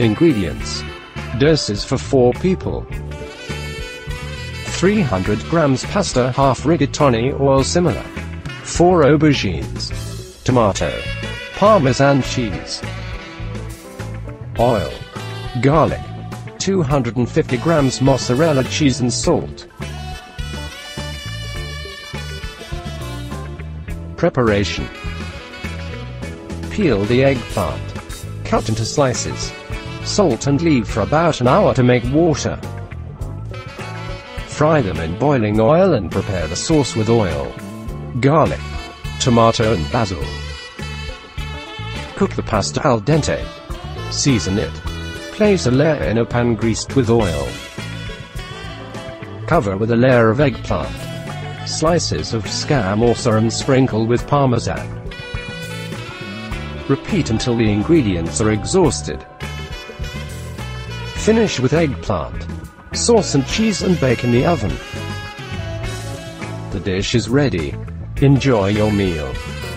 Ingredients. Doses for 4 people. 300 grams pasta, half rigatoni oil similar. 4 aubergines. Tomato. Parmesan cheese. Oil. Garlic. 250 grams mozzarella cheese and salt. Preparation. Peel the eggplant. Cut into slices. Salt and leave for about an hour to make water. Fry them in boiling oil and prepare the sauce with oil, garlic, tomato and basil. Cook the pasta al dente. Season it. Place a layer in a pan greased with oil. Cover with a layer of eggplant, slices of scamosa and sprinkle with parmesan. Repeat until the ingredients are exhausted. Finish with eggplant, sauce and cheese and bake in the oven. The dish is ready. Enjoy your meal.